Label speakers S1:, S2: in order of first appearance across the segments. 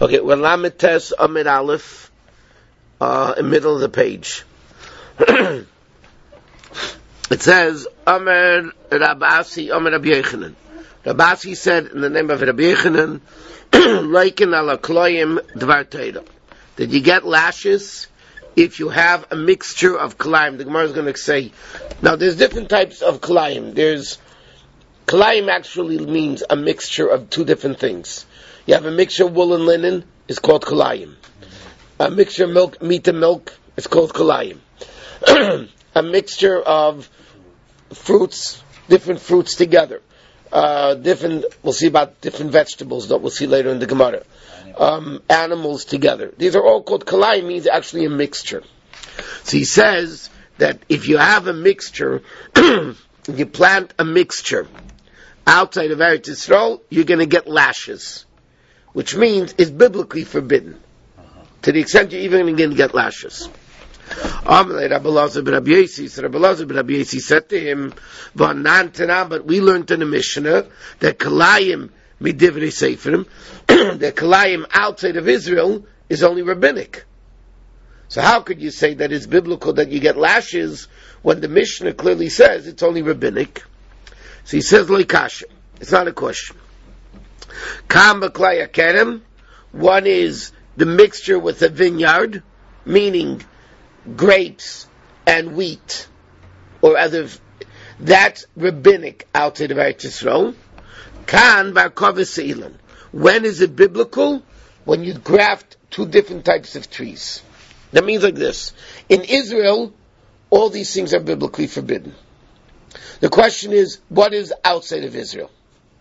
S1: Okay, we're Lamed Tes Amid Aleph, in middle of the page. It says, Amir Rabasi, Amir Rabbi Yechanan. Rabasi said in the name of Rabbi Yechanan, Leikin ala kloyim dvar teira. That you get lashes if you have a mixture of kalayim. The Gemara is going to say, now there's different types of kalayim. Kalayim actually means a mixture of two different things. You have a mixture of wool and linen, it's called kalayim. A mixture of milk, meat and milk, it's called kalayim. A mixture of fruits, different fruits together. We'll see about different vegetables that we'll see later in the Gemara. Animals together. These are all called kalayim, means actually a mixture. So he says that if you have a mixture, you plant a mixture outside of Eretz Yisrael, you're going to get lashes, which means it's biblically forbidden. To the extent you're even going to get lashes. Rabbi Elazar ben Rabbi Yossi said to him, but we learned in the Mishnah that kalayim midivrei seferim, that kalayim outside of Israel is only rabbinic. So how could you say that it's biblical that you get lashes when the Mishnah clearly says it's only rabbinic? So he says, Loikasha. It's not a question. Kam b'klaya kerem. One is the mixture with a vineyard, meaning grapes and wheat, or other. That's rabbinic outside of Eretz Yisrael. Kan b'arkovas se'ilan. When is it biblical? When you graft two different types of trees. That means like this. In Israel, all these things are biblically forbidden. The question is, what is outside of Israel?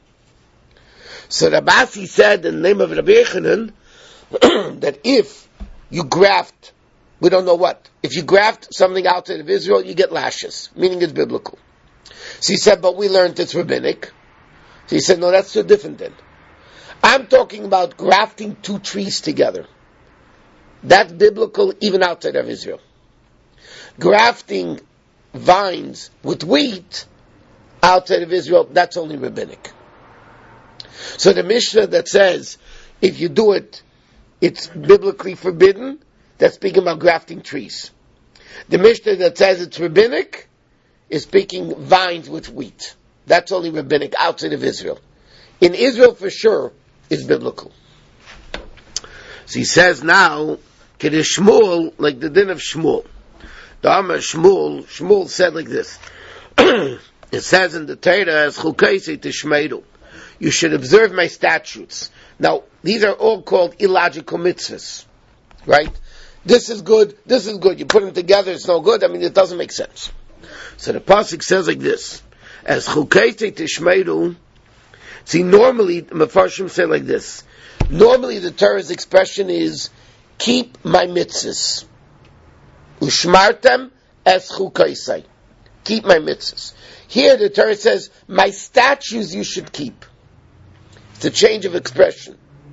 S1: So Rabasi said in the name of Rabbi Yechanan that if you graft, we don't know what, if you graft something outside of Israel, you get lashes, meaning it's biblical. So he said, but we learned it's rabbinic. So he said, no, that's so different then. I'm talking about grafting two trees together. That's biblical even outside of Israel. Grafting vines with wheat outside of Israel, that's only rabbinic. So the Mishnah that says if you do it, it's biblically forbidden, that's speaking about grafting trees. The Mishnah that says it's rabbinic is speaking vines with wheat. That's only rabbinic outside of Israel. In Israel for sure is biblical. So he says now, Kiddush Shmuel, like the din of Shmuel. The Amar Shmuel said like this. It says in the Torah, as Chukaisei Tishmeiru, you should observe my statutes. Now, these are all called illogical mitzvahs. Right? This is good. You put them together, it's no good. I mean, it doesn't make sense. So the pasuk says like this. As Chukaisei Tishmeiru, see, normally, the Mefarshim say like this. Normally, the Torah's expression is, keep my mitzvahs. Ushmartem es chukaisai. Keep my mitzvahs. Here the Torah says, my statutes you should keep. It's a change of expression.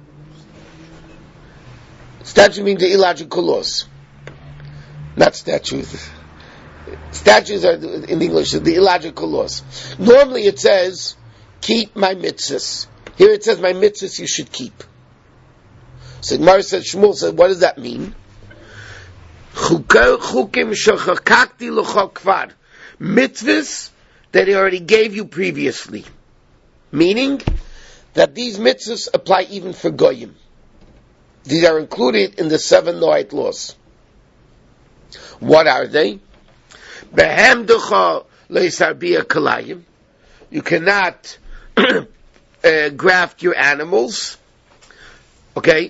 S1: Statute means the illogical laws. Not statutes. Statutes are, in English, the illogical laws. Normally it says, keep my mitzvahs. Here it says, my mitzvahs you should keep. So Gemara said, Shmuel said, what does that mean? Mitzvahs that he already gave you previously. Meaning that these mitzvahs apply even for goyim. These are included in the 7 Noahide laws. What are they? You cannot graft your animals. Okay?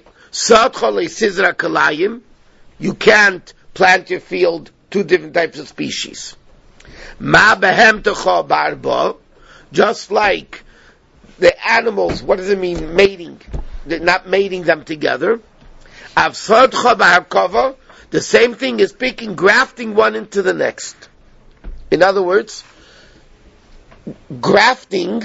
S1: You can't plant your field 2 different types of species. Just like the animals, what does it mean, mating? They're not mating them together. The same thing is grafting one into the next. In other words, grafting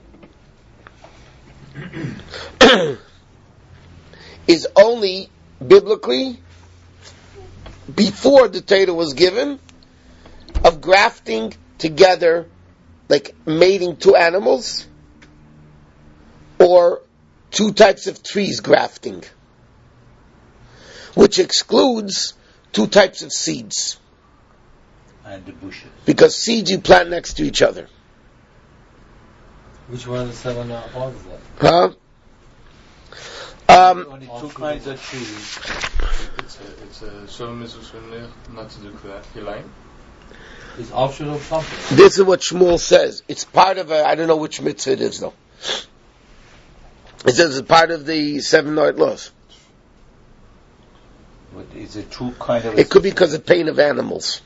S1: is only biblically before the Torah was given, of grafting together, like mating 2 animals, or 2 types of trees grafting. which excludes two types of seeds.
S2: And the bushes.
S1: Because seeds you plant next to each other.
S3: Which one of the 7 laws is that?
S1: Huh?
S2: Only two kinds of trees.
S4: It's a Shalom Mitzvah not to do Kilayim.
S3: It's optional something.
S1: This is what Shmuel says. It's part of I don't know which mitzvah it is though. It says it's part of the 7 laws.
S2: But is it two kind of...
S1: It could be because of pain of animals.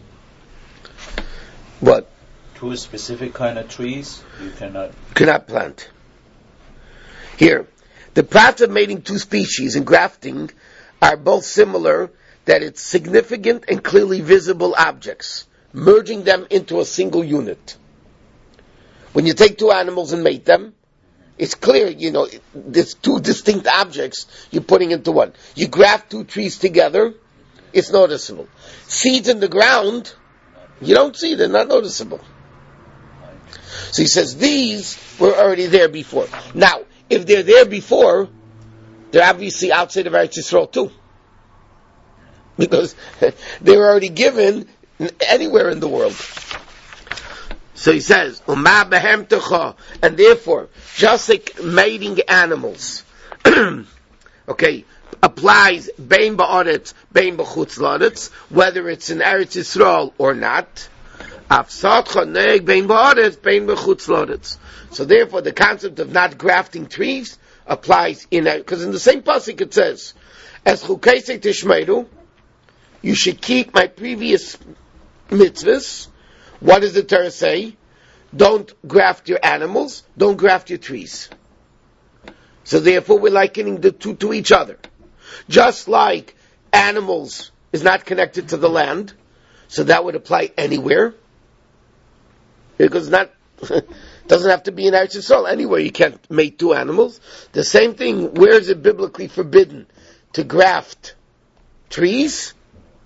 S1: What?
S2: Two specific kind of trees you
S1: cannot plant. Here, the path of mating two species and grafting are both similar, that it's significant and clearly visible objects, merging them into a single unit. When you take two animals and mate them, it's clear, there's two distinct objects you're putting into one. You graft two trees together, it's noticeable. Seeds in the ground, you don't see, they're not noticeable. So he says these were already there before. Now, if they're there before, they're obviously outside of Eretz Yisrael too. Because they were already given anywhere in the world. So he says, Uma behem techa, and therefore, just like mating animals, okay, applies bein ba'aretz, bein b'chutz la'aretz, whether it's in Eretz Yisrael or not. Afsatcha neg bein ba'aretz, bein b'chutz la'aretz. So therefore, the concept of not grafting trees applies because in the same pasuk it says, "As chukeisei tishmeru," you should keep my previous mitzvahs. What does the Torah say? Don't graft your animals, don't graft your trees. So therefore we're likening the two to each other. Just like animals is not connected to the land, so that would apply anywhere. Because doesn't have to be in Eretz Yisrael. Anywhere you can't mate two animals. The same thing, where is it biblically forbidden to graft trees?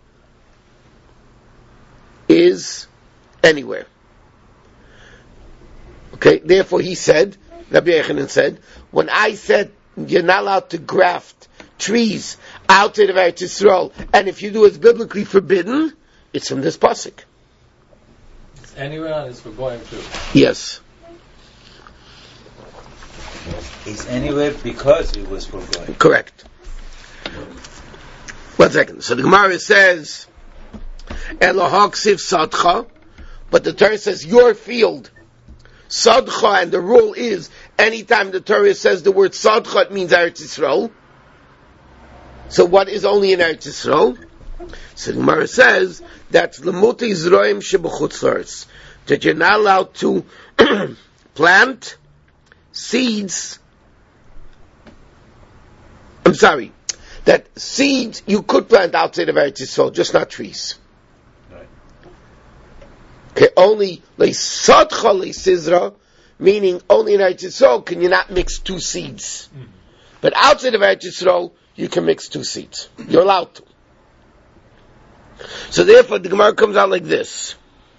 S1: Is anywhere. Okay, therefore he said, Rabbi Yechanan said, when I said you're not allowed to graft trees outside of Eretz Yisrael, and if you do it's biblically forbidden, it's from this pasuk.
S3: It's anywhere and it's for going too.
S1: Yes.
S2: It's anywhere because it was for going.
S1: Correct. 1 second. So the Gemara says, Elohaksiv sadcha, but the Torah says your field. Sadcha, and the rule is, anytime the Torah says the word sadcha, it means Eretz Yisrael. So what is only in Eretz Yisrael? So the Gemara says, that's L'muti Zroim Shebechutz La'aretz, that you're not allowed to plant seeds. I'm sorry, that seeds you could plant outside of Eretz Yisrael, just not trees. Okay, only le'sadcha le'sizra, meaning only in Eretz Yisrael can you not mix two seeds. Mm-hmm. But outside of Eretz Yisrael, you can mix two seeds. You're allowed to. So therefore, the Gemara comes out like this.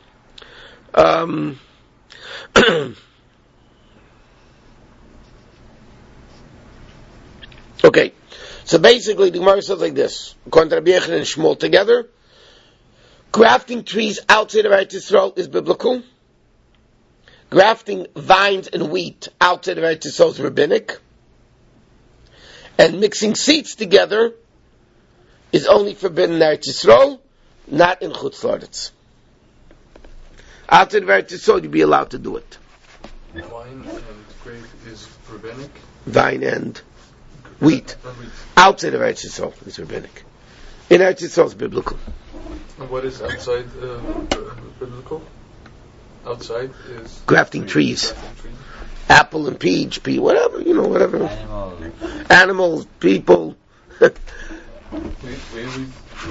S1: Okay, so basically the Gemara says like this. According to Rabbi Yechanan and Shmuel together, grafting trees outside of Eretz Yisrael is biblical. Grafting vines and wheat outside of Eretz Yisrael is rabbinic. And mixing seeds together is only forbidden in Eretz Yisrael, not in Chutz La'aretz. Outside of Eretz Yisrael, you'd be allowed to do it.
S4: Wine and grape is rabbinic?
S1: Vine and wheat. Outside of Eretz Yisrael is rabbinic. In Eretz Yisrael is biblical.
S4: And what is outside biblical? Outside is
S1: grafting trees. Apple and peach, whatever, whatever. Animals, people.
S4: Where we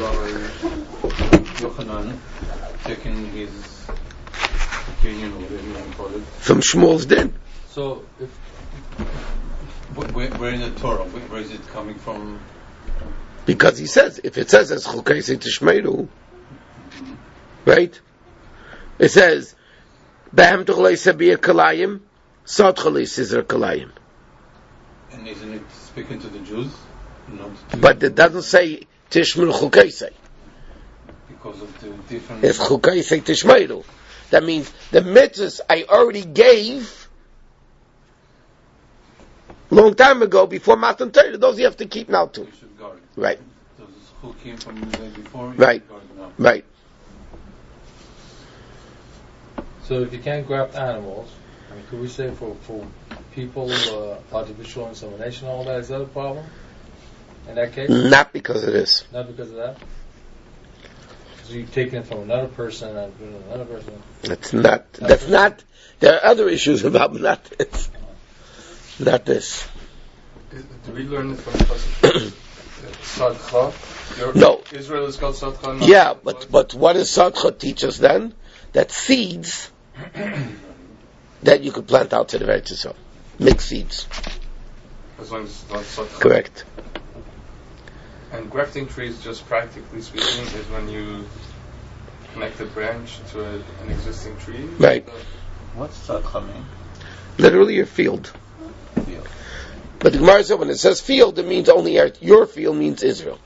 S4: Yochanan taking his opinion, or whatever you want to call it,
S1: from Shmuel's din.
S3: So,
S4: where in the Torah? Where is it coming from?
S1: Because he says, if it says as Chukeisei Tishmeru, right? It says, Behem Tuchlei Sabiyah Kalayim, Sadcha Le'Sizra Kalayim.
S4: And isn't it speaking to the Jews? not to,
S1: But it doesn't say Tishmul Chukaisei.
S4: because of the different.
S1: It's Chukaisei Tishmeiru. That means the mitzvahs I already gave long time ago before Matan Torah. Those you have to keep now too.
S4: You should guard.
S1: Right.
S4: Those who came from the day before. You
S1: Right.
S4: should guard now.
S1: Right.
S3: So if you can't graft animals, I mean, could we say for people, artificial insemination, all that, is that a problem? In that case?
S1: Not because of this.
S3: Not because of that? Because you're taking it from another person and putting it on another person.
S1: That's not, there are other issues about, but not this. Not this.
S5: Do we learn it from the passage? Sadcha?
S1: No.
S5: Israel is called Sadcha? not
S1: Yeah,
S5: Sadcha?
S1: but what does Sadcha teach us then? That seeds that you could plant outside of Eretz Yisrael. Mixed seeds.
S5: As long as it's not Sadcha.
S1: Correct.
S5: And grafting trees, just practically speaking, is when you connect a branch to an existing tree.
S1: Right.
S2: What's Sadcha mean?
S1: Literally your field.
S2: Field.
S1: But the Gemara said when it says field, it means only Eretz. Your field means Israel.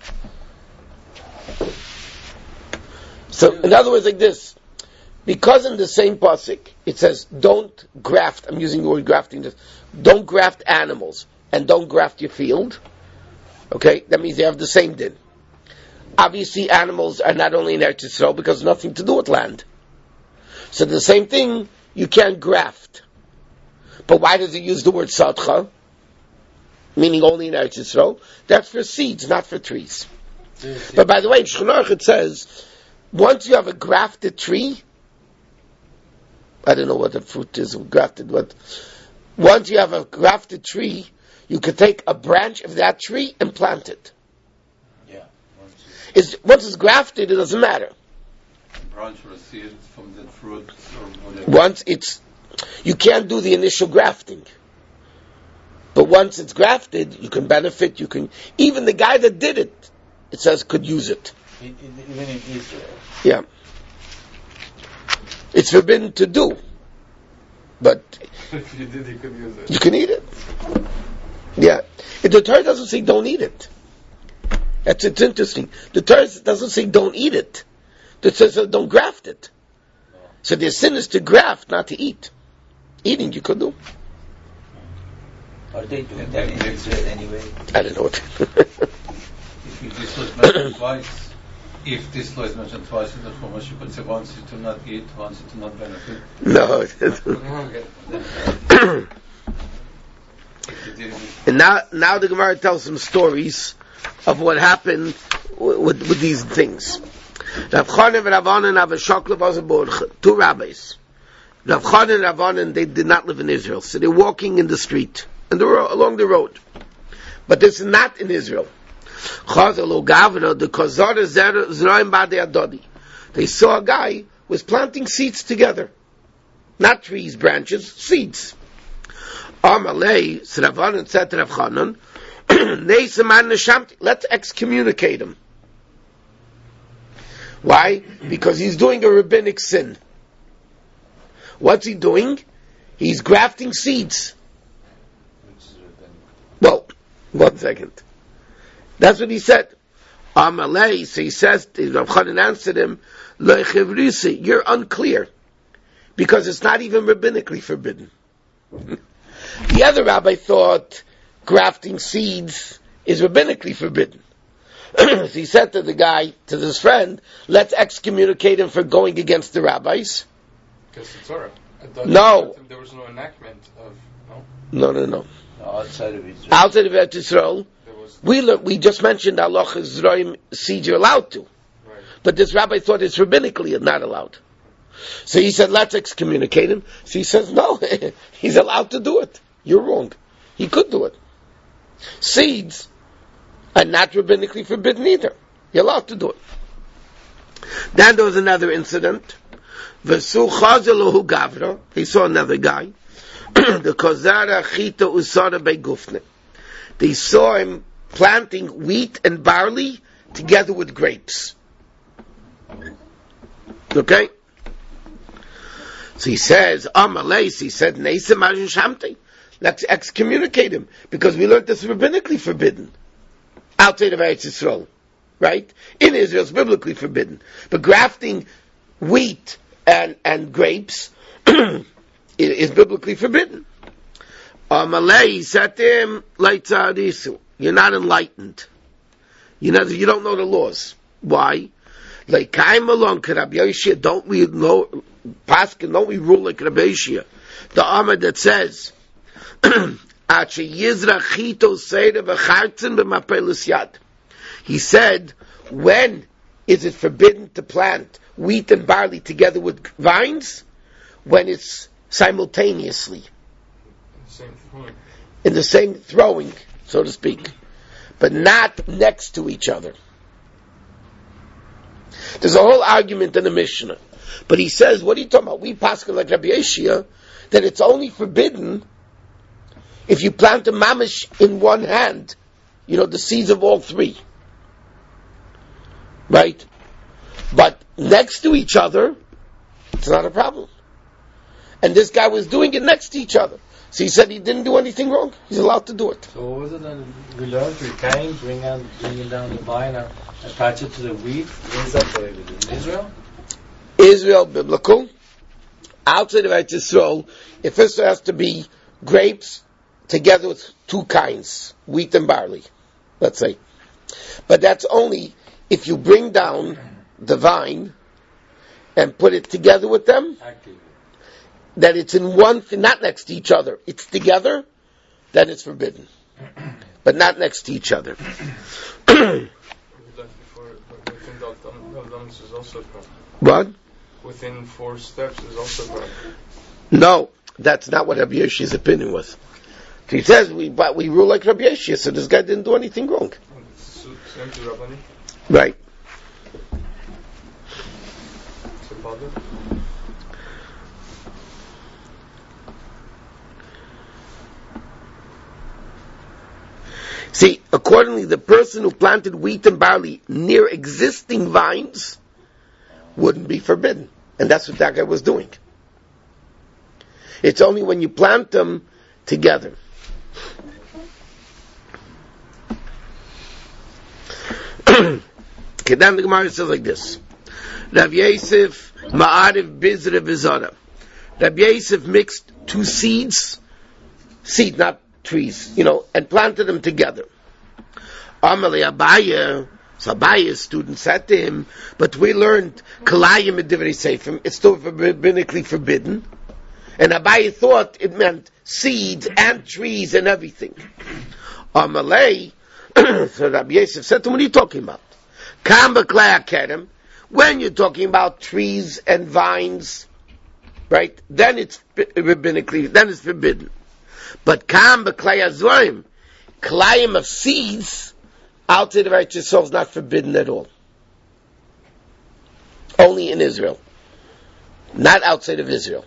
S1: So, in other words, like this. Because in the same pasuk it says, don't graft, I'm using the word grafting, don't graft animals, and don't graft your field. Okay, that means they have the same din. Obviously animals are not only in Eretz Yisrael because nothing to do with land. So the same thing, you can't graft. But why does it use the word sadcha? Meaning only in Eretz Yisrael. That's for seeds, not for trees. But by the way, in Shulchan Aruch it says, once you have a grafted tree, I don't know what the fruit is grafted, but once you have a grafted tree, you could take a branch of that tree and plant it.
S2: Yeah.
S1: Once it's grafted, it doesn't matter.
S4: Branch or a seed from that fruit or whatever.
S1: Once you can't do the initial grafting. But once it's grafted, you can benefit, even the guy that did it, it says could use it.
S2: Even in Israel.
S1: Yeah. It's forbidden to do. But
S5: If you did, you could use it.
S1: you can eat it. Yeah. If the Torah doesn't say don't eat it. It's interesting. The Torah doesn't say don't eat it. It says don't graft it. So the sin is to graft, not to eat. Eating you could do.
S2: Are they doing that in Israel anyway?
S1: I don't know what.
S4: If this was mentioned twice, if this law is mentioned twice in the Chumash, you could say once you do not eat, once you do not benefit.
S1: No.
S4: If you didn't eat.
S1: And now the Gemara tells some stories of what happened with these things. Rav Chanan and Rav Anan have a shokla v'azaborcha, two rabbis. Rav Chanan and Rav Anan, they did not live in Israel, so they're walking in the street, and they're along the road. But this is not in Israel. They saw a guy was planting seeds together. Not trees, branches, seeds. Amalei, Rav Anan said to Rav Chanan, let's excommunicate him. Why? Because he's doing a rabbinic sin. What's he doing? He's grafting seeds. Well, 1 second. That's what he said. Amalei, so he says, Rav Chanan answered him, you're unclear. Because it's not even rabbinically forbidden. The other rabbi thought grafting seeds is rabbinically forbidden. So he said to the guy, to this friend, let's excommunicate him for going against the rabbis.
S5: Because it's Torah.
S1: No.
S5: There was no enactment of,
S1: No.
S2: No, outside of Israel.
S1: Outside of Eretz Yisrael,
S5: there was,
S1: we just mentioned Allah Zroim seeds you're allowed to.
S5: right.
S1: But this rabbi thought it's rabbinically not allowed. So he said, let's excommunicate him. So he says, no, he's allowed to do it. You're wrong. He could do it. Seeds are not rabbinically forbidden either. You're allowed to do it. Then there was another incident. They saw another guy. The Kozara Chita Usara Begufne. They saw him planting wheat and barley together with grapes. Okay? So he says, he said, let's excommunicate him, because we learned this rabbinically forbidden. outside of Eretz Yisrael, right? In Israel, it's biblically forbidden. But grafting wheat and grapes is biblically forbidden. Amalei said to him, you're not enlightened. You don't know the laws. Why? Like Rabbi Yoshia, don't we know? Paskin, don't we rule like Rabbi Yoshia? The Amar that says, he said, when is it forbidden to plant wheat and barley together with vines? When it's simultaneously. In the same throwing, so to speak. But not next to each other. There's a whole argument in the Mishnah. But he says, what are you talking about? We paskin like Rabbi Yeshia, that it's only forbidden if you plant a mamish in one hand. The seeds of all three. Right? But next to each other, it's not a problem. And this guy was doing it next to each other. So he said he didn't do anything wrong. He's allowed to do it.
S3: So what was it that we learned? We came, bringing down the vine and attach it to the wheat. Where's that prohibited? In Israel?
S1: Israel, biblical. Outside of Eretz Yisrael, it first has to be grapes together with two kinds, wheat and barley, let's say. But that's only if you bring down the vine and put it together with them, that it's in one, not next to each other, it's together, then it's forbidden. But not next to each other. What?
S5: Within 4 steps is also correct.
S1: No, that's not what Rabbi Yoshi's opinion was. He says we rule like Rabbi Yoshi, so this guy didn't do anything wrong.
S5: Same to Rabbani?
S1: Right. See, accordingly, the person who planted wheat and barley near existing vines wouldn't be forbidden. And that's what that guy was doing. It's only when you plant them together. Okay, then the Gemara says like this. Rav Yosef ma'ariv bizra v'zara. Rav Yosef mixed 2 seeds, not trees, and planted them together. Amalei Abaye, so Abaye's student said to him, but we learned Kalayim and Divrei Seifim, it's still rabbinically forbidden. And Abaye thought it meant seeds and trees and everything. Amalei, so Rabbi Yosef said to him, what are you talking about? Kamba Klaya Kerem, when you're talking about trees and vines, right, then it's rabbinically, then it's forbidden. But Kamba Klaya Zvarim, Klayim of seeds, outside of Eretz Yisrael is not forbidden at all. Only in Israel. Not outside of Israel.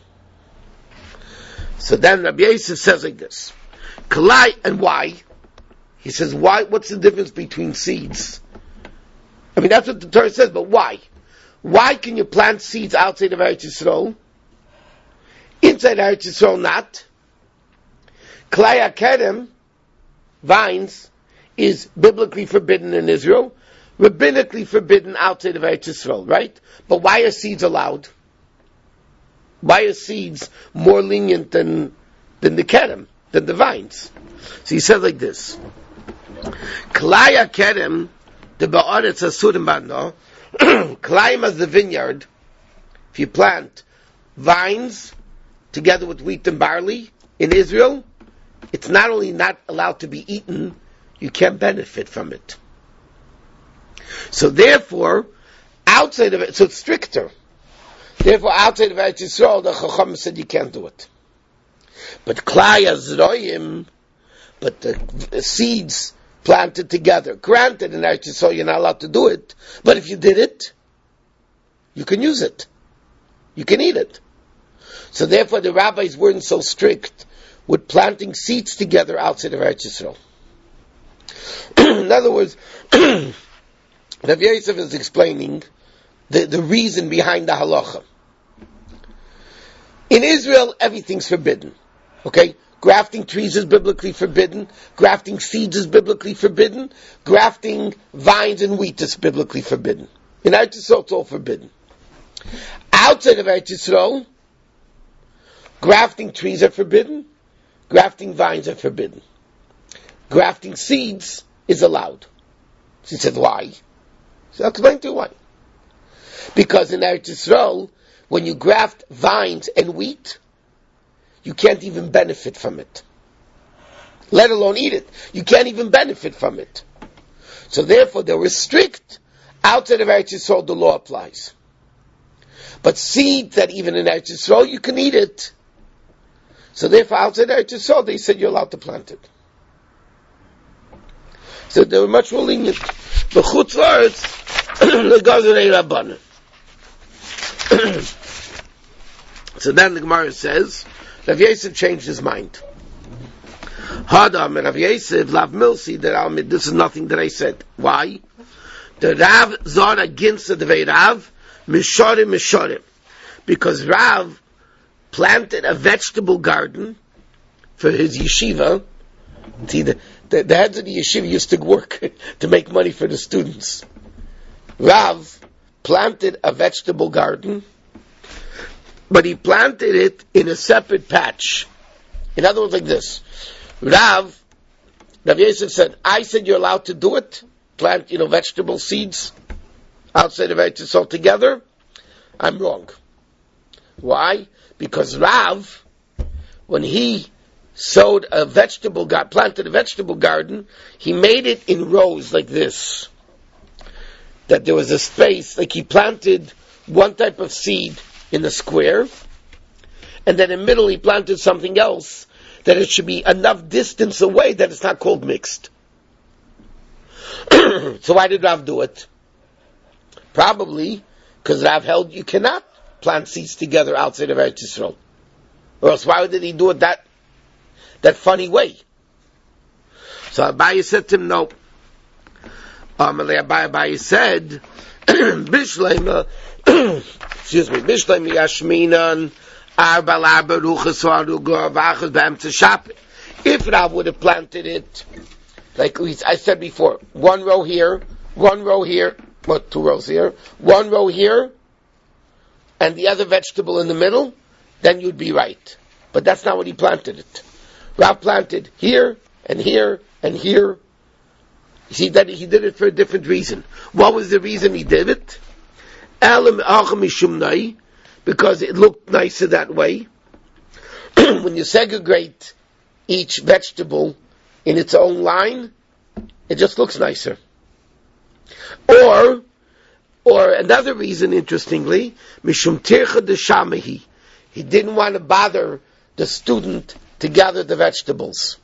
S1: So then Rabbi Yosef says like this. Kalai, and why? He says, why? What's the difference between seeds? I mean, that's what the Torah says, but why? Why can you plant seeds outside of Eretz Yisrael? Inside Eretz Yisrael, not. Klai Akerem, vines, is biblically forbidden in Israel, rabbinically forbidden outside of Eretz Yisrael, right? But why are seeds allowed? Why are seeds more lenient than the kerem, than the vines? So he says like this. Klaya kerem, the ba'aretz asurim bando, Klaim as the vineyard, if you plant vines together with wheat and barley in Israel, it's not only not allowed to be eaten, you can't benefit from it. So therefore, outside of it, so it's stricter. Therefore, outside of Eretz Yisrael, the Chacham said you can't do it. But Klai Azroim, but the seeds planted together, granted in Eretz Yisrael you're not allowed to do it, but if you did it, you can use it. You can eat it. So therefore the rabbis weren't so strict with planting seeds together outside of Eretz Yisrael. In other words, Rav Yosef is explaining the reason behind the halacha. In Israel, everything's forbidden. Okay? Grafting trees is biblically forbidden. Grafting seeds is biblically forbidden. Grafting vines and wheat is biblically forbidden. In Eretz Yisrael, it's all forbidden. Outside of Eretz Yisrael, grafting trees are forbidden. Grafting vines are forbidden. Grafting seeds is allowed. She said, why? So I'll explain to you why. Because in Eretz Yisrael, when you graft vines and wheat, you can't even benefit from it. Let alone eat it. You can't even benefit from it. So therefore, they restrict. Outside of Eretz Yisrael, the law applies. But seed that even in Eretz Yisrael, you can eat it. So therefore, outside Eretz Yisrael, they said you're allowed to plant it. So they were much more lenient. The Chutz La'aretz, the Gazarei Rabbanan. So then the Gemara says, Rav Yosef changed his mind. Hadam and Rav Yosef, Lav Milsi, this is nothing that I said. Why? The Rav Zara Ginsa Devei Rav, Misharim. Because Rav planted a vegetable garden for his yeshiva. See, the heads of the yeshiva used to work to make money for the students. Rav planted a vegetable garden, but he planted it in a separate patch. In other words, like this. Rav Yosef said, I said you're allowed to do it, plant, vegetable seeds outside of Eretz Yisrael together. I'm wrong. Why? Because Rav, when he planted a vegetable garden, he made it in rows like this. That there was a space, like he planted one type of seed in the square, and then in the middle he planted something else, that it should be enough distance away that it's not called mixed. So why did Rav do it? Probably because Rav held you cannot plant seeds together outside of Eretz Yisrael. Or else why did he do it that funny way? So Abaye said to him, no. Abaye said, Bishleim Yashminan Arba Ruchas Vachas B'Emtza Shapir. If Rav would have planted it, like I said before, one row here, what, 2 rows here, 1 row here, and the other vegetable in the middle, then you'd be right. But that's not what he planted it. Rav planted here, and here, and here. You see that he did it for a different reason. What was the reason he did it? Because it looked nicer that way. When you segregate each vegetable in its own line, it just looks nicer. Or another reason, interestingly, mishum tircha deshamahi. He didn't want to bother the student to gather the vegetables.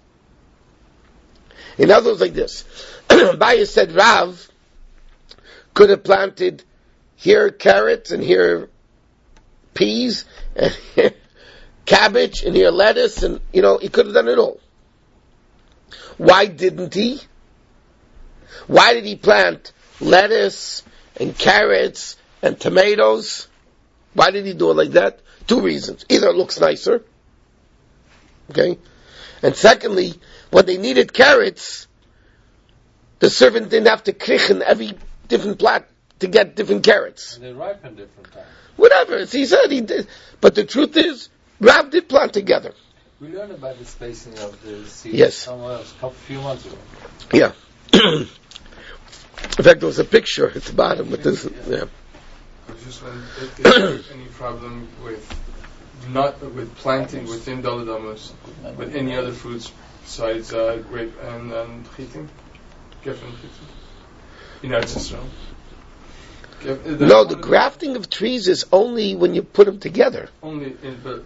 S1: In other words, like this. Abaye said Rav could have planted here carrots and here peas and here cabbage and here lettuce, and he could have done it all. Why didn't he? Why did he plant lettuce and carrots and tomatoes? Why did he do it like that? 2 reasons. Either it looks nicer, okay? And secondly, when they needed carrots, the servant didn't have to krichen every different plant to get different carrots.
S3: And they ripen different times.
S1: Whatever. As he said, he did. But the truth is, Rav did plant together.
S3: We learned about the spacing of the seeds somewhere else a few months ago.
S1: Yeah. In fact, there was a picture at the bottom with this. Yeah.
S5: I was just wondering if there's any problem with planting within Daled Amos with any other fruits besides grape and chitin, gef and chitin. In Eretz Yisrael.
S1: No, the grafting of trees is only when you put them together.
S5: Only in the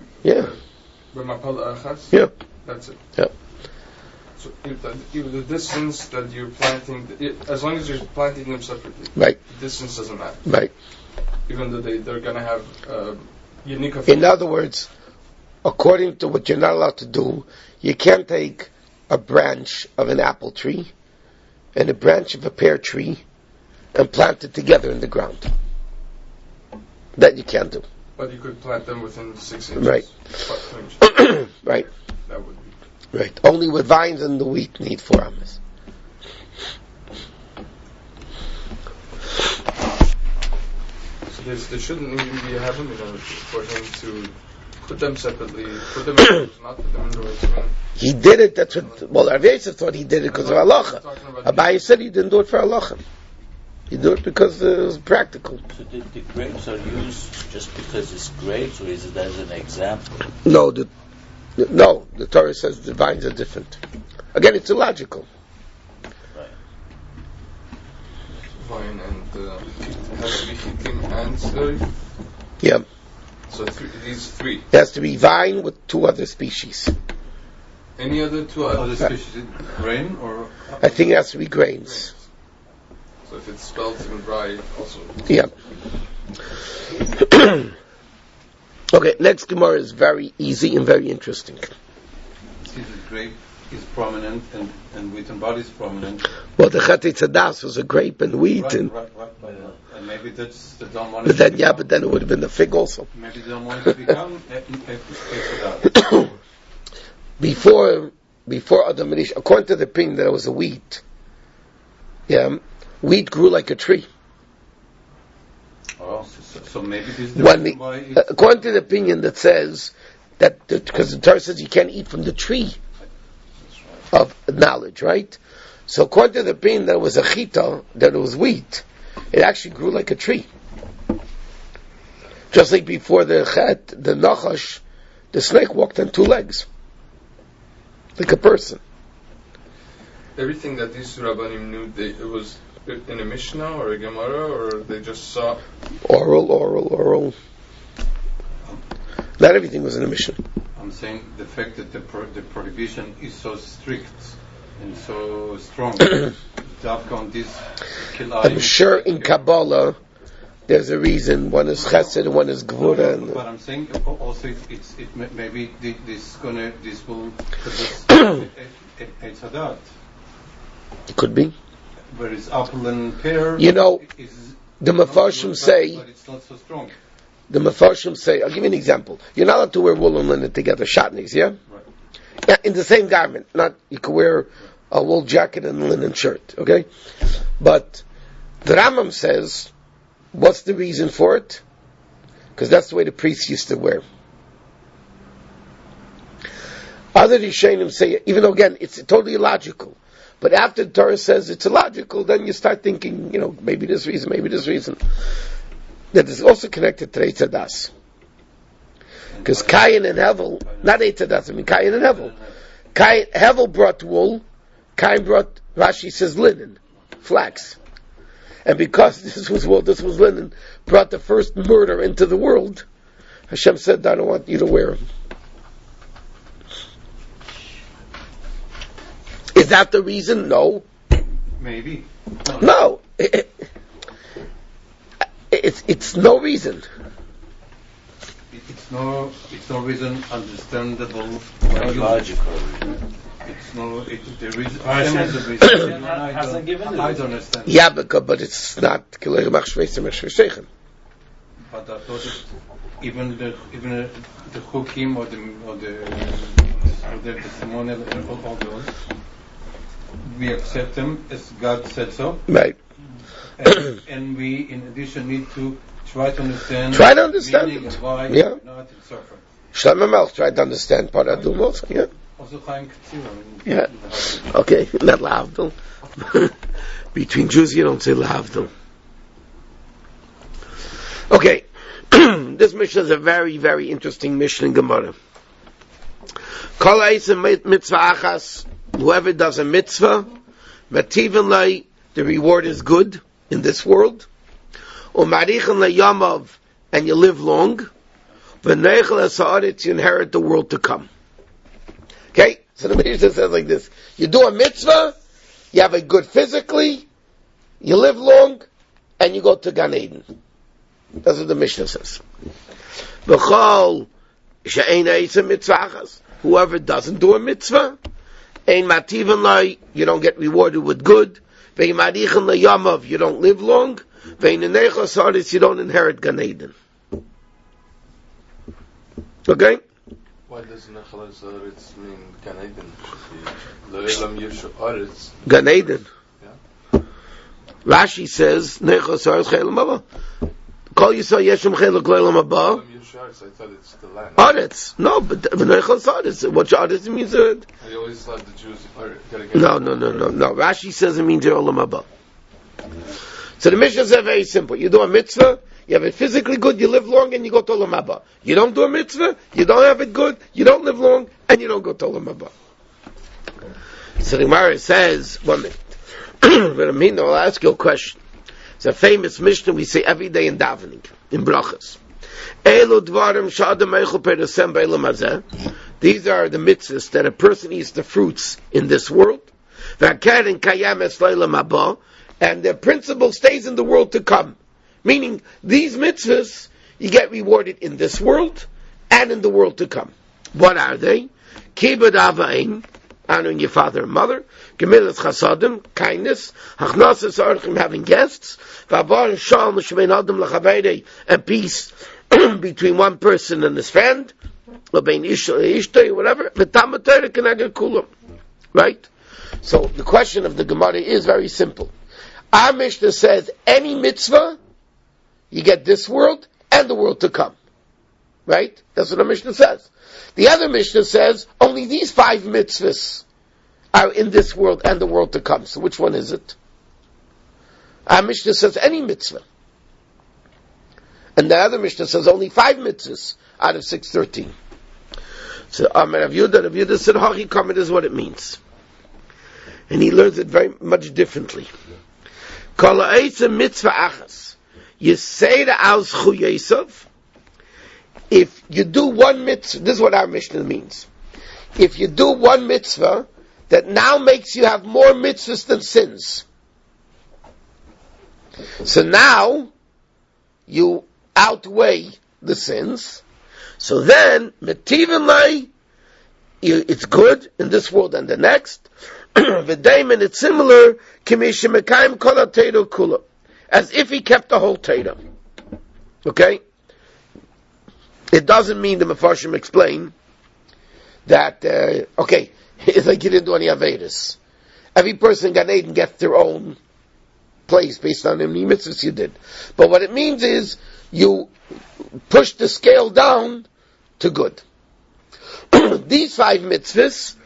S1: Yeah.
S5: That's it.
S1: Yeah.
S5: So if the distance that you're planting, as long as you're planting them separately,
S1: right,
S5: the distance doesn't matter.
S1: Right.
S5: Even though they're going to have unique effects.
S1: In other words, according to what you're not allowed to do, you can't take a branch of an apple tree and a branch of a pear tree and plant it together in the ground. That you can't do.
S5: But you could plant them within 6 inches.
S1: Right.
S5: About 2 inches.
S1: Right.
S5: That would be.
S1: Right. Only with vines and the wheat need 4 amas.
S5: So there shouldn't even be a heaven for him to put them separately, put them indoors, not put them indoors.
S1: He did it, that's what, well, Rav Yosef thought he did it because of halacha. Abaye said he didn't do it for halacha. He did it because it was practical.
S2: So the grapes are used just because it's grapes, or is it as an example?
S1: No, the Torah says the vines are different. Again, it's illogical.
S2: Right.
S5: Vine and has to be chitim and slurry.
S1: Yeah.
S5: So these 3.
S1: It has to be vine with 2 other species.
S5: Any other 2
S4: Other species, grain or?
S1: I think it has to be grains.
S5: So if it's spelt in rye, also.
S1: Yeah. Okay, next Gemara is very easy and very interesting.
S4: See, the grape is prominent and wheat and barley is prominent.
S1: Well, the Chatei Tzadas was a grape and wheat,
S4: Right. And maybe that's the don't want
S1: but then it would have been the fig also.
S4: Maybe they don't want to become a
S1: Before Adam and Ish, according to the opinion that it was a wheat, wheat grew like a tree.
S4: Oh, so maybe this is the reason why
S1: according to the opinion that says that, because the Torah says you can't eat from the tree of knowledge, right? So according to the opinion that it was a chita, that it was wheat, it actually grew like a tree. Just like before the Nachash, the snake walked on 2 legs. Like a person.
S5: Everything that these Rabbanim knew, it was in a Mishnah or a Gemara, or they just saw?
S1: Oral. Not everything was in a Mishnah.
S4: I'm saying the fact that the prohibition is so strict and so strong. On this
S1: I'm sure in Kabbalah there's a reason. One is Chesed and one is Gvura.
S4: But I'm saying also maybe this will produce a Sadat.
S1: It could be.
S4: Whereas apple and pear,
S1: is the Mefarshim say,
S4: but it's not so strong.
S1: The Mefarshim say, I'll give you an example. You're not allowed to wear wool and linen together, shatnez, yeah?
S4: Right.
S1: Yeah, in the same garment. Not, you can wear a wool jacket and a linen shirt, okay? But the Rambam says, what's the reason for it? Because that's the way the priests used to wear. Other Rishonim say, even though again, it's totally illogical. But after the Torah says it's illogical, then you start thinking, maybe this reason. That is also connected to Eitz Hadas. Because Cain and Hevel, not Eitz Hadas, Cain and Hevel. Hevel brought wool, Cain brought, Rashi says linen, flax. And because this was wool, this was linen, brought the first murder into the world, Hashem said, I don't want you to wear them. Is that the reason? No.
S4: Maybe.
S1: No. It's no reason.
S4: It's no reason understandable.
S2: Logical.
S4: It's no. There is
S2: Hasn't
S4: I don't understand.
S1: Yeah, but it's not. But
S4: I thought even the chukim or the testimonial and all those, we accept them as God said so.
S1: Right.
S4: And we, in addition, need to try to understand. Meaning
S1: it.
S4: And why
S1: Yeah.
S4: not and so forth.
S1: Shlomo Melch tried to understand Paradum also. Yeah.
S4: Also, Chaim Katzir.
S1: Yeah. Okay, not Lahavdil. Between Jews, you don't say Lahavdil. Okay, this Mishnah is a very, very interesting Mishnah in Gemara. Kol ha'isa mitzvah achas, whoever does a mitzvah, mativin lei, the reward is good in this world. Umarichin le'yamav, and you live long. V'neichel ha'sa'aretz, you inherit the world to come. Okay, so the Mishnah says like this: you do a mitzvah, you have a good physically, you live long, and you go to Gan Eden. That's what the Mishnah says. V'chol she'ein ha'isa mitzvah achas. Whoever doesn't do a mitzvah, ein mativan lai, you don't get rewarded with good. Ve'im marichin le'yamav, you don't live long. Ve'in neichel ha'sa'aretz, you don't inherit Gan Eden. Okay.
S5: Why does Nechal Ha'Zaretz mean Gan Eden? Le'elam Yishu Aretz.
S1: Gan Eden.
S5: Yeah.
S1: Rashi says, Nechal Ha'Zaretz Che'elam Haba. Kol Yisrael Yeshem Che'elam Ha'Zaretz Haba.
S5: Le'elam Yishu Aretz, I thought it's the land.
S1: Aretz. No, but Nechal Ha'Zaretz. What Aretz means?
S5: I always thought the Jews gotta get
S1: No. Rashi says it means Olam Haba. So the Mishnah says very simple. You do a mitzvah, you have it physically good, you live long, and you go to Olam Haba. You don't do a mitzvah, you don't have it good, you don't live long, and you don't go to Olam Haba. So the Gemara says, 1 minute. Ramina, I'll ask you a question. It's a famous Mishnah we say every day in davening, in brachas. These are the mitzvahs that a person eats the fruits in this world. And their principle stays in the world to come. Meaning, these mitzvahs, you get rewarded in this world, and in the world to come. What are they? Kibud Avain, honoring your father and mother. Gemilas Chasadim, kindness. Hachnasas Archim, having guests. Vavar Shalom Shemein Adam L'Chaveirei, and peace between one person and his friend. L'bein Ishtay, whatever. V'tam Torah Keneged Kulam. Right? So, the question of the Gemara is very simple. Our Mishnah says, any mitzvah, you get this world and the world to come. Right? That's what our Mishnah says. The other Mishnah says, only these 5 mitzvahs are in this world and the world to come. So which one is it? Our Mishnah says, any mitzvah. And the other Mishnah says, only 5 mitzvahs out of 613. So, Rav Yehuda said, Hachi Kamed is what it means. And he learns it very much differently. Kol mitzvah achas. You say the al zchu Yosef. If you do one mitzvah, this is what our Mishnah means. If you do one mitzvah, that now makes you have more mitzvahs than sins. So now, you outweigh the sins. So then, metivin lei, it's good in this world and the next. V'daimen, it's similar, kimishimekayim kol ha-teiro kula, as if he kept the whole Torah. Okay? It doesn't mean, the Mefarshim explain, that, it's like you didn't do any Averis. Every person in Gan Eden gets their own place based on how many mitzvahs you did. But what it means is, you push the scale down to good. These 5 mitzvahs,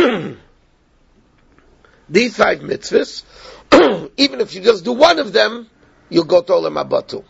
S1: even if you just do one of them, you'll go to Olam Haba too.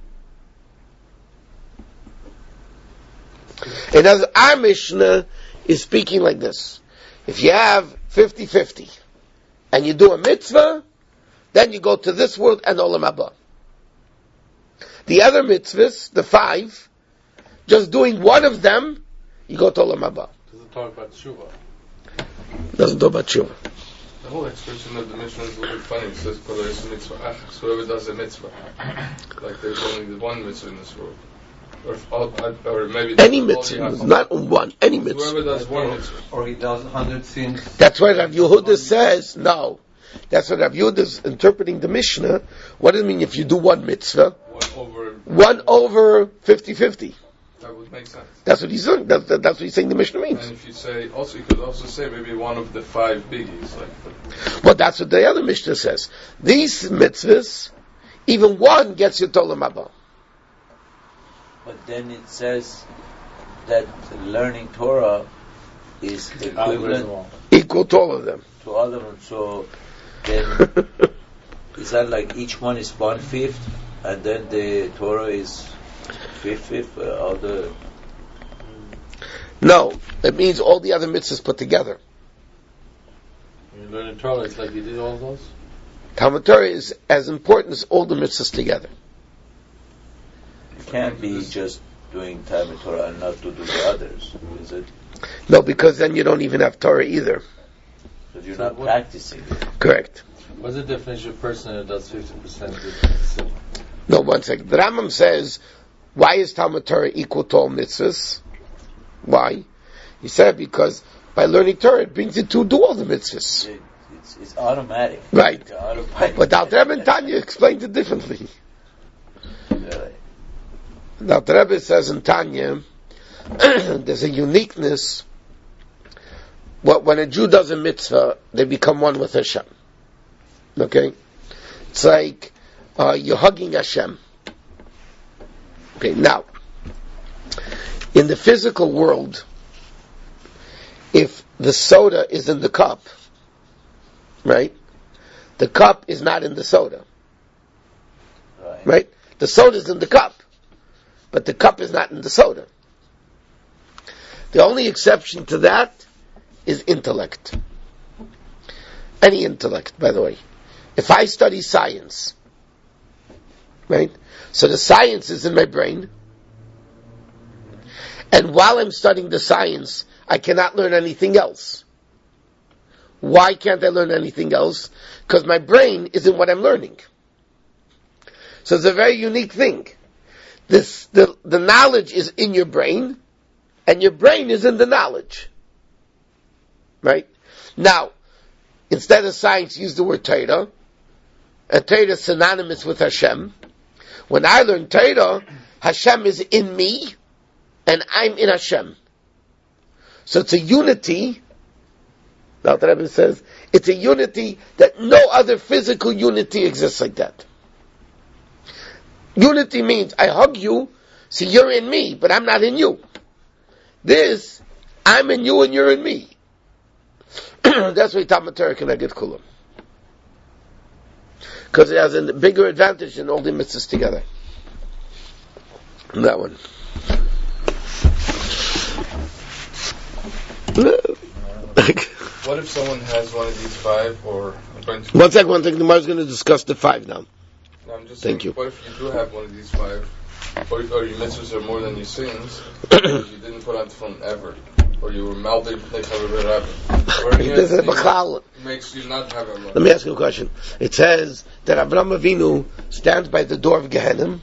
S1: And as our Mishnah is speaking like this, if you have 50-50, and you do a mitzvah, then you go to this world and Olam Haba. The other mitzvahs, the 5, just doing one of them, you go to Olam Haba.
S3: Doesn't talk about tshuva.
S1: Doesn't talk about tshuva.
S5: The whole expression of the Mishnah is a little bit funny. It says, Kol ha'isa mitzvah achas. Whoever does a mitzvah. Like there's only the one mitzvah in this world. Or maybe
S1: any mitzvah, not one, any mitzvah.
S5: Whoever does one mitzvah.
S4: Or he does 100 sins.
S1: That's why Rav Yehuda says, no. That's what Rav Yehuda is interpreting the Mishnah. What does it mean if you do one mitzvah? 1 over 50-50.
S5: That would make sense.
S1: That's what he's doing. That's what he's saying the Mishnah means.
S5: And if you say, you could also say maybe one of the 5 biggies.
S1: Well, that's what the other Mishnah says. These mitzvahs, even one gets you to Olam Haba.
S2: But then it says that learning Torah is equivalent
S1: equal to all of them.
S2: to other ones. So then, is that like each one is 1/5, and then the Torah is 5/5? Other?
S1: No, it means all the other mitzvahs put together.
S3: When you learn in Torah, it's like you did all those?
S1: Talmud Torah is as important as all the mitzvahs together.
S2: You can't be just doing Talmud Torah and not to do the others, is it?
S1: No, because then you don't even have Torah either.
S2: So you're not practicing it.
S1: Correct.
S3: What's the definition of a person that does 50%?
S1: No, one second. The Rambam says, why is Talmud Torah equal to all mitzvahs? Why? He said because by learning Torah it brings you to do all the mitzvahs.
S2: It's automatic.
S1: Right.
S2: It's automatic.
S1: But Alter Rebbe and Tanya explained it differently.
S2: Really?
S1: The Alter Rebbe says in Tanya, there's a uniqueness. When a Jew does a mitzvah, they become one with Hashem. Okay? It's like you're hugging Hashem. Okay, now, in the physical world, if the soda is in the cup, right? The cup is not in the soda. Right? The soda is in the cup, but the cup is not in the soda. The only exception to that is intellect. Any intellect, by the way. If I study science, right? So the science is in my brain, and while I'm studying the science, I cannot learn anything else. Why can't I learn anything else? Because my brain is in what I'm learning. So it's a very unique thing. The knowledge is in your brain, and your brain is in the knowledge. Right? Now, instead of science, use the word Torah, and Torah is synonymous with Hashem. When I learn Torah, Hashem is in me, and I'm in Hashem. So it's a unity. Now the Rebbe says, it's a unity that no other physical unity exists like that. Unity means, I hug you, see you're in me, but I'm not in you. This, I'm in you and you're in me. That's why Talmud Torah can get Kulam. Because it has a bigger advantage than all the mitzvahs together. That one.
S5: What if someone has one of these 5 or a bunch of...
S1: One second. The Gemara is going to discuss the 5 now.
S5: No, I'm just
S1: Thank
S5: saying,
S1: you.
S5: What if you do have one of these 5, or your mitzvahs are more than your sins, because you didn't put on tefillin ever, or you were maldiv
S1: This is Bachal.
S5: makes you not have a
S1: Let me ask you a question. It says that Avraham Avinu stands by the door of Gehenna.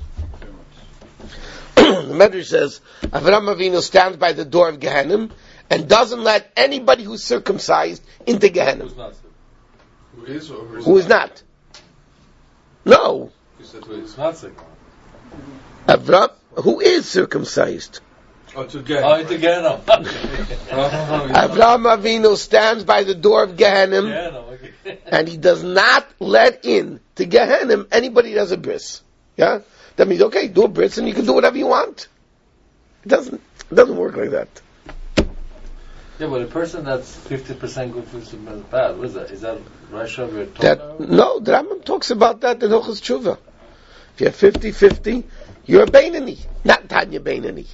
S1: The Medrash says Avraham Avinu stands by the door of Gehenna and doesn't let anybody who's circumcised into Gehenna.
S5: Who is or
S1: who is not? No.
S5: You said who is
S3: not sick.
S1: Avraham, who is circumcised?
S5: Oh, to get.
S3: Oh, to get him.
S1: Avraham Avinu stands by the door of Gehenna, and he does not let in to Gehenna anybody that has a bris. Yeah, that means okay, do a bris and you can do whatever you want. It doesn't work like that.
S3: Yeah, but a person that's 50% good, 50% bad, what is that? Is that Russia we're talking about?
S1: No, the Rambam talks about that in Hilchos Tshuva. If you have 50-50, you're a Beinani, not Tanya Beinani.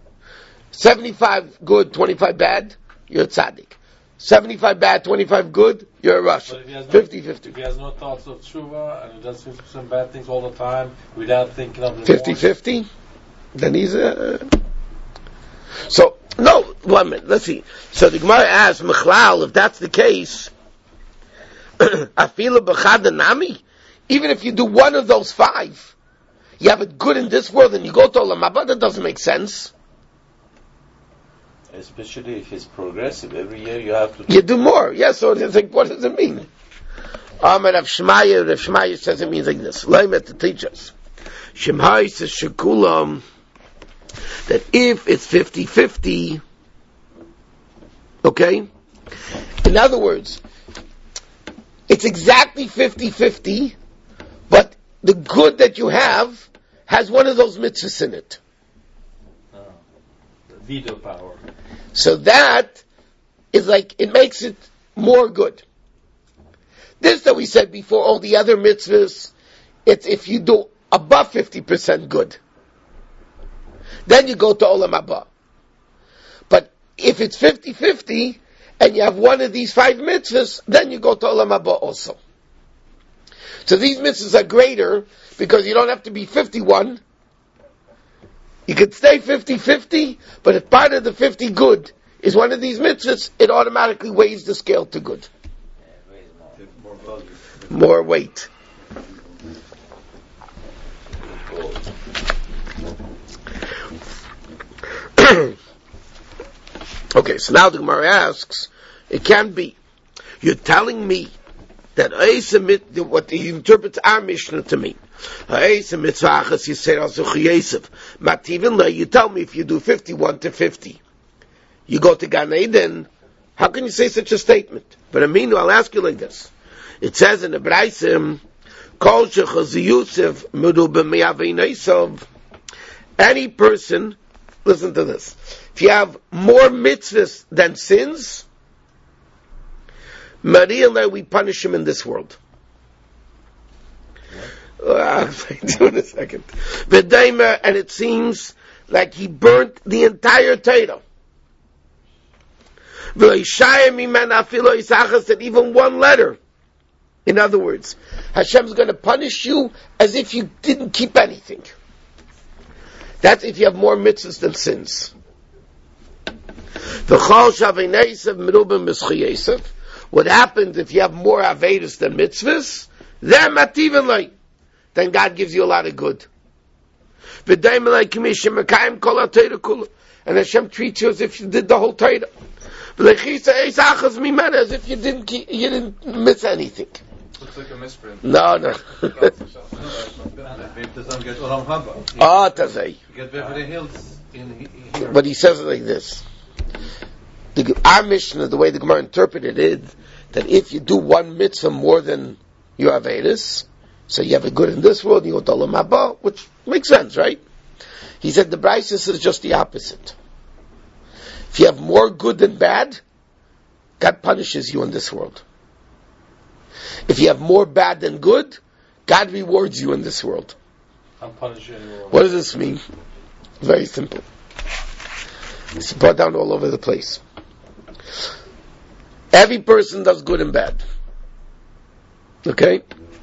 S1: 75 good, 25 bad, you're a tzaddik. 75 bad, 25 good, you're a Russian. 50-50.
S3: If he has no thoughts of tshuva and he does 50% bad things all the time without thinking of
S1: 50-50, then he's a... So, no, 1 minute, let's see. So the Gemara asks, Mechlal, if that's the case, Afila b'chad nami, even if you do one of those 5, you have it good in this world and you go to Olam Haba, that doesn't make sense.
S2: Especially if it's progressive. Every year you have to...
S1: You do more. Yes, so it's like, what does it mean? Rav Shmaya says it means like this. Leimet to teach us. Shemai says Shekulam, that if it's 50-50, okay? In other words, it's exactly 50-50, but the good that you have has one of those mitzvahs in it.
S3: Veto power.
S1: So that is like, it makes it more good. This that we said before, all the other mitzvahs, it's if you do above 50% good. Then you go to Olam Haba. But if it's 50-50, and you have one of these 5 mitzvahs, then you go to Olam Haba also. So these mitzvahs are greater, because you don't have to be 51. You could stay 50-50, but if part of the 50 good is one of these mitzvahs, it automatically weighs the scale to good. More weight. Okay, so now the Gemara asks, it can be, you're telling me that what he interprets our Mishnah to mean. You tell me if you do 51 to 50, you go to Gan Eden. How can you say such a statement? But Aminu, I'll ask you like this. It says in the Braisim, any person, listen to this, if you have more mitzvahs than sins, Maria, we punish him in this world. I'll explain to you in a second. And it seems like he burnt the entire Torah. That even one letter. In other words, Hashem's going to punish you as if you didn't keep anything. That's if you have more mitzvahs than sins. What happens if you have more avedas than mitzvahs? Then God gives you a lot of good. And Hashem treats you as if you did the whole Torah. As if you didn't miss anything.
S5: Looks like a misprint.
S1: No. But he says it like this. Our Mishnah, the way the Gemara interpreted it, that if you do one mitzvah more than your Averis, so you have a good in this world, you go to Olam Haba, which makes sense, right? He said the Brisa is just the opposite. If you have more good than bad, God punishes you in this world. If you have more bad than good, God rewards you in this world.
S3: I'm punished anymore.
S1: What does this mean? Very simple. It's brought down all over the place. Every person does good and bad. Okay?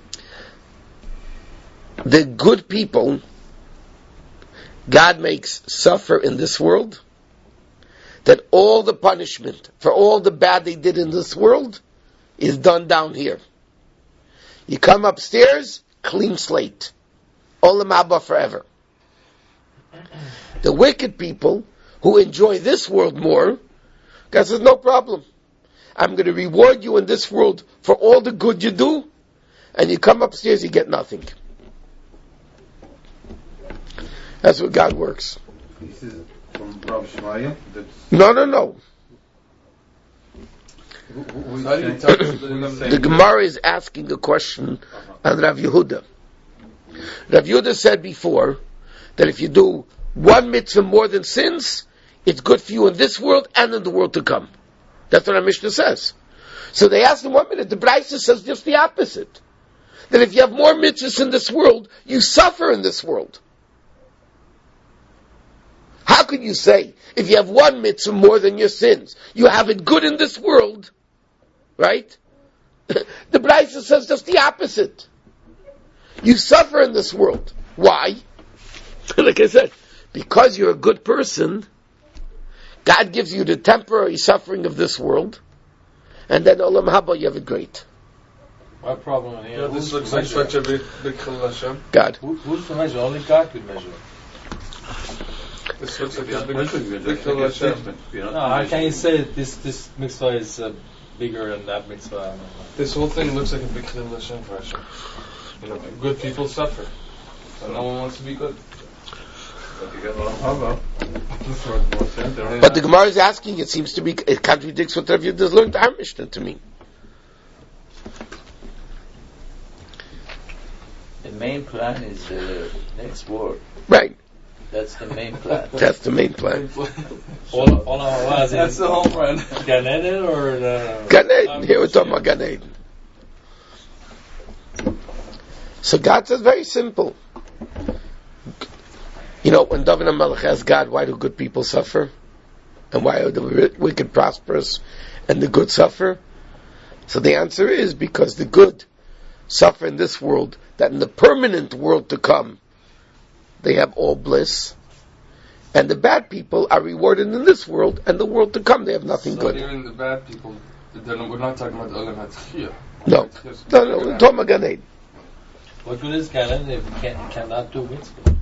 S1: The good people, God makes suffer in this world, that all the punishment for all the bad they did in this world is done down here. You come upstairs, clean slate. Olam Haba forever. The wicked people who enjoy this world more, God says, no problem. I'm going to reward you in this world for all the good you do, and you come upstairs, you get nothing. That's what God works.
S4: This is from Rav Shmaya?
S1: No. The Gemara is asking a question on Rav Yehuda. Rav Yehuda said before that if you do one mitzvah more than sins, it's good for you in this world and in the world to come. That's what our Mishnah says. So they asked him 1 minute. The Brisa says just the opposite. That if you have more mitzvahs in this world, you suffer in this world. How could you say, if you have one mitzvah more than your sins, you have it good in this world, right? The Brisa says just the opposite. You suffer in this world. Why? Like I said, because you're a good person, God gives you the temporary suffering of this world, and then Olam Haba, you have it great.
S3: My problem in here.
S5: This looks like such a big Chilul Hashem.
S1: God.
S3: Who's to measure? Only God could measure.
S5: This looks like a big Chilul Hashem.
S3: No, how can you say this mitzvah is bigger than that mitzvah?
S5: This whole thing looks like a big Chilul Hashem for Hashem. You know, good people suffer, so no one wants to be good.
S1: But the Gemara is asking, it seems to be, it contradicts what Rav Yehuda learned our Mishnah to me.
S2: The main plan is the next war.
S1: Right.
S2: That's the main plan.
S1: That's the main plan.
S3: That's the whole plan. Gan Eden or the...
S1: Gan Eden. Here we're talking about Gan Eden. So God says very simple. You know, when David HaMelech asked God, why do good people suffer? And why are the wicked prosperous and the good suffer? So the answer is because the good suffer in this world, that in the permanent world to come, they have all bliss. And the bad people are rewarded in this world, and the world to come, they have nothing good.
S5: Even the bad people, we're not talking about the Olam HaTchiyah.
S1: No, we're talking about Gan Eden.
S3: What good is Gan Eden if you cannot do mitzvah?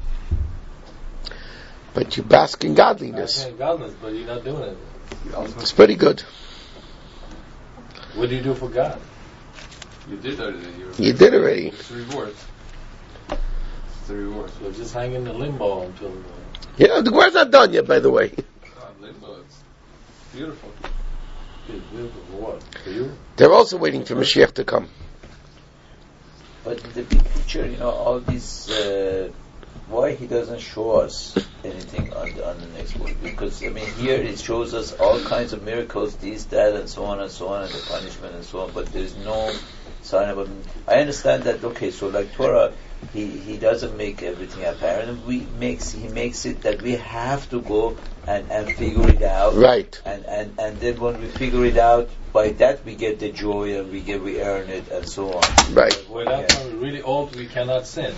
S1: But you bask in godliness.
S3: Godliness, but you're not doing it.
S1: It's pretty good.
S3: What do you do for God?
S5: You did already.
S1: You did already.
S5: It's the reward. It's the reward.
S3: So just hang in the limbo until.
S1: Yeah, the Gemara's not done yet, by the way.
S5: Limbo, it's beautiful.
S3: It's beautiful for what? For you?
S1: They're also waiting for Mashiach to come.
S2: But in the big picture, all these, why he doesn't show us anything on the next world? Because, here it shows us all kinds of miracles, this, that, and so on, and the punishment and so on, but there's no sign of it. I understand that, okay, so like Torah, he doesn't make everything apparent. He makes it that we have to go and figure it out.
S1: Right.
S2: And then when we figure it out, by that we get the joy and we earn it and so on.
S1: Right.
S3: Without when we're really old, we cannot sin.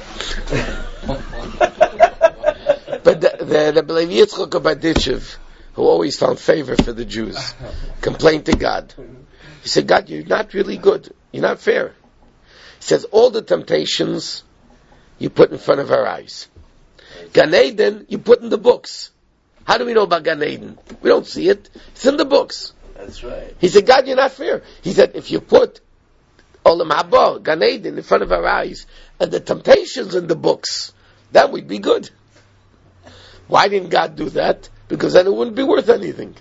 S1: But the Levi Yitzchok of Berditchev, who always found favor for the Jews, complained to God. He said, God, you're not really good. You're not fair. He says, all the temptations you put in front of our eyes. Gan Eden, you put in the books. How do we know about Gan Eden? We don't see it. It's in the books.
S2: That's right.
S1: He said, God, you're not fair. He said, if you put Olam Haba, Gan Eden, in front of our eyes, and the temptations in the books, then we'd be good. Why didn't God do that? Because then it wouldn't be worth anything.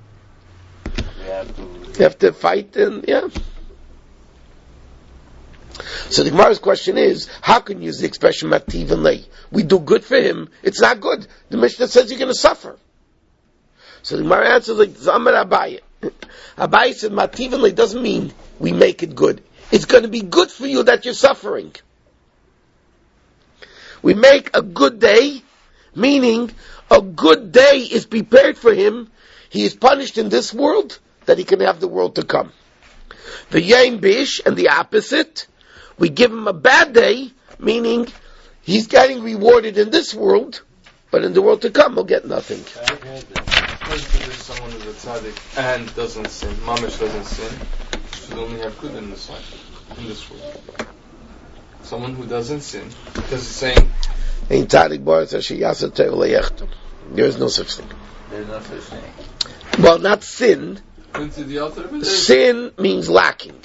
S1: You have to fight and, yeah. So the Gemara's question is, how can you use the expression Mativ and Lei? We do good for him, it's not good. The Mishnah says you're going to suffer. So the Gemara answers like Zamar Abaye. Abaye said Mativ and Lei doesn't mean we make it good. It's going to be good for you that you're suffering. We make a good day, meaning a good day is prepared for him. He is punished in this world, that he can have the world to come. The Yain Bish, and the opposite, we give him a bad day, meaning he's getting rewarded in this world, but in the world to come he'll get nothing.
S5: Especially if there's someone who's a tzaddik and doesn't sin, mamish doesn't sin, should only have good in this life, in this world. Someone who doesn't sin, because he's saying,
S1: There is no such thing.
S2: There's no such thing.
S1: Well, not sin.
S5: into the altar of it.
S1: Sin means lacking.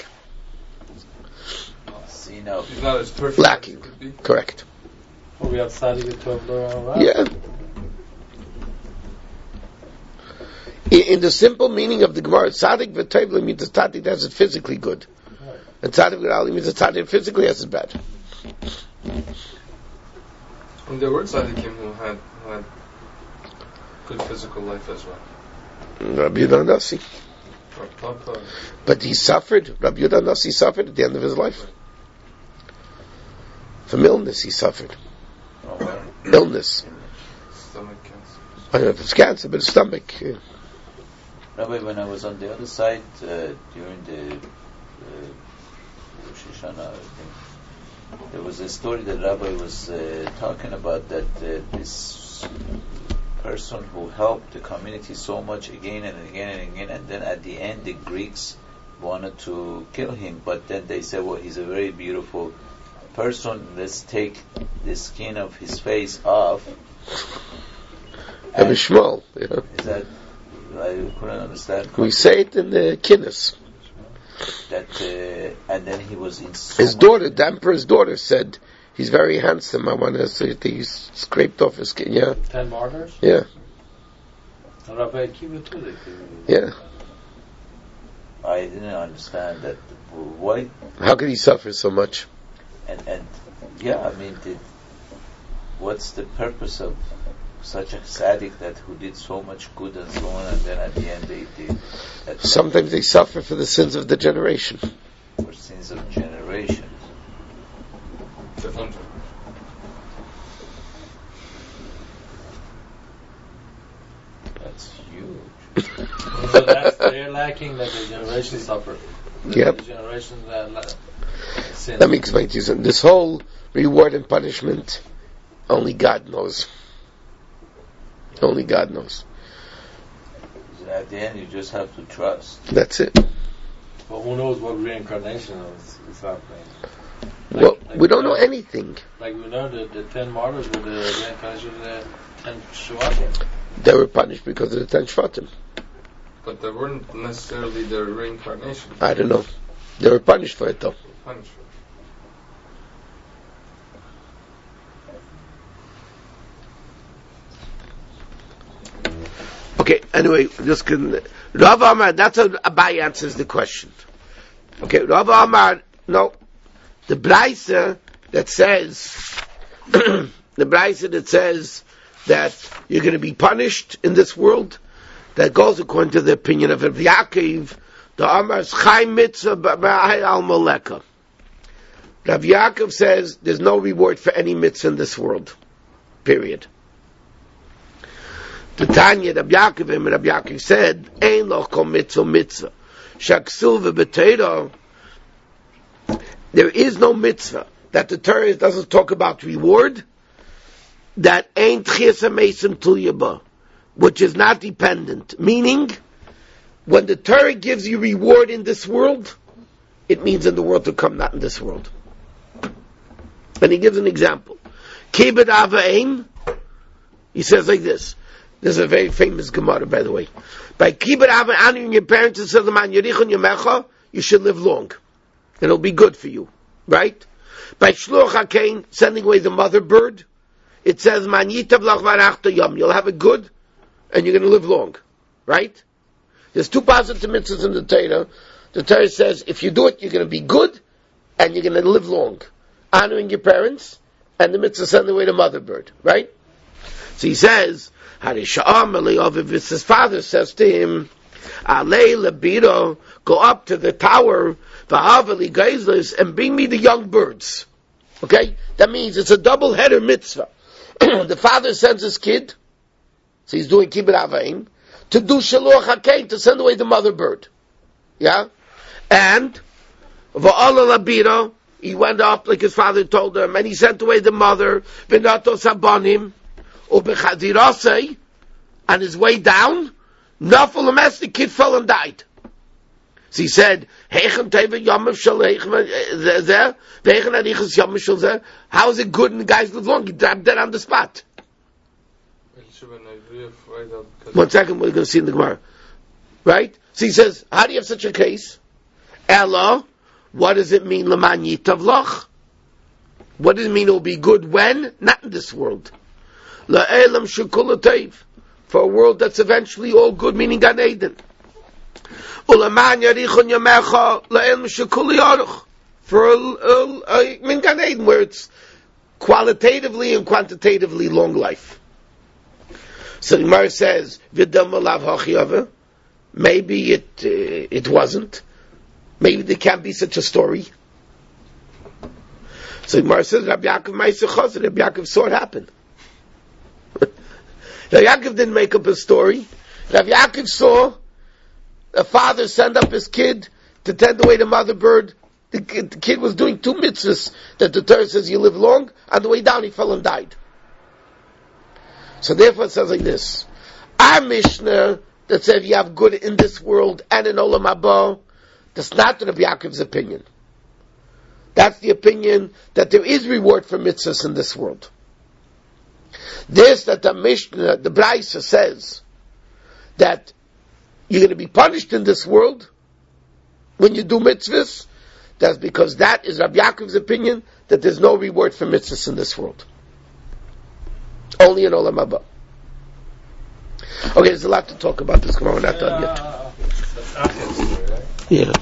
S2: See, no.
S5: He's not as perfect
S1: Lacking.
S5: as he could be.
S1: Correct.
S3: Well, we have Tzaddik Tov.
S1: Yeah. In the simple meaning of the Gemara, Tzaddik v'Tevla means a Tzaddik that has it physically good.
S3: Right.
S1: And Tzaddik v'Ali means a Tzaddik physically has it bad.
S5: And there were tzaddikim who had good physical life as well.
S1: Rabbi Yehuda Nasi.
S5: Or Papa.
S1: But he suffered, Rabbi Yehuda Nasi suffered at the end of his life. From illness he suffered.
S2: Oh, well.
S1: Illness.
S5: Stomach cancer.
S1: I don't know if it's cancer, but stomach. Yeah.
S2: Rabbi, when I was on the other side during the Rosh Hashanah, I think, there was a story that Rabbi was talking about, that this person who helped the community so much again and again and again, and then at the end the Greeks wanted to kill him, but then they said, well, he's a very beautiful person, let's take the skin of his face off.
S1: Rabbi Shmuel. Yeah.
S2: Is that, I couldn't understand.
S1: We say it in the Kinnis.
S2: That and then he was in so
S1: His daughter, the emperor's daughter, said, he's very handsome, I want to say that he's scraped off his skin. Yeah.
S3: 10 martyrs?
S1: Yeah.
S3: And Rabbi Akiva too.
S1: Yeah.
S2: I didn't understand that. Why?
S1: How could he suffer so much?
S2: And yeah, I mean, what's the purpose of such a tzaddik that who did so much good and so on, and then at the end they
S1: Sometimes they suffer for the sins of the generation.
S2: for sins of generations. That's huge.
S3: So that's they're lacking that the generation suffer.
S1: Yep.
S3: The generation that sin.
S1: Let me explain to you something. This whole reward and punishment, only God knows. Only God knows.
S2: At the end, you just have to trust.
S1: That's it.
S3: But who knows what reincarnation is happening?
S1: Well, we don't know anything.
S3: Like we know the 10 martyrs were the reincarnation of the 10 Shvatim.
S1: They were punished because of the 10 Shvatim.
S5: But they weren't necessarily their reincarnation.
S1: I don't know. They were punished for it though.
S5: punished for.
S1: Okay, anyway, just can Rav Amar, that's how Abai answers the question. Okay, Rav Amar, no. The Braisa that says that you're going to be punished in this world, that goes according to the opinion of Rabbi Yaakov, the Amar's Chai Mitzvah B'Ma'ai Al Moleka. Rabbi Yaakov says there's no reward for any mitzvah in this world. Period. The Tanya, Rabbi Yaakov said, Ein lo kol mitzvah mitzvah. Shaksul v'b'teira. There is no mitzvah that the Torah doesn't talk about reward, that ain't chiyas ha'mesim tulyaba, which is not dependent. Meaning, when the Torah gives you reward in this world, it means in the world to come, not in this world. And he gives an example. Kibud ava'im, he says like this. This is a very famous Gemara, by the way. By Kibud ava'im, honoring your parents, it says, you should live long. It'll be good for you. Right? By Shluch HaKain, sending away the mother bird, it says, Man yitav lach varachta yom. You'll have it good, and you're going to live long. Right? There's two positive mitzvahs in the Torah. The Torah says, if you do it, you're going to be good, and you're going to live long. Honoring your parents, and the mitzvah sending away the mother bird. Right? So he says, his father says to him, Alei lebiro, go up to the tower, and bring me the young birds. Okay? That means it's a double header mitzvah. The father sends his kid, so he's doing Kibud Avayim, to do Shaluach HaKain, to send away the mother bird. Yeah? And, Va'ala labiro, he went up like his father told him, and he sent away the mother, V'nato sabonim, U'bechazirasei, on his way down, Nafal Ames, the kid fell and died. So he said, how is it good and the guys live long? He died dead on the spot. 1 second, we're going to see in the Gemara. Right? So he says, how do you have such a case? Ella, what does it mean, Laman Yitav Lach? What does it mean it will be good when? Not in this world. La'elam Shukulatev. For a world that's eventually all good, meaning Gan Eden. For Gan Eden, where it's qualitatively and quantitatively long life. So the Gemara says, maybe it wasn't. Maybe there can't be such a story. So the Gemara says, Rabbi Yaakov saw it happen. Rabbi Yaakov didn't make up a story. Rabbi Yaakov saw a father send up his kid to tend away the mother bird. The kid was doing 2 mitzvahs that the Torah says you live long. On the way down he fell and died. So therefore it says like this. Our Mishnah that says you have good in this world and in Olam Haba, that's not Rabbi Yaakov's opinion. That's the opinion that there is reward for mitzvahs in this world. This that the Mishnah, the Braisa says that you're going to be punished in this world when you do mitzvahs, that's because that is Rabbi Yaakov's opinion that there's no reward for mitzvahs in this world. Only in Olam Haba. Okay, there's a lot to talk about this. Come on, we're not done yet.
S3: That's Achav story, right?
S1: Yeah.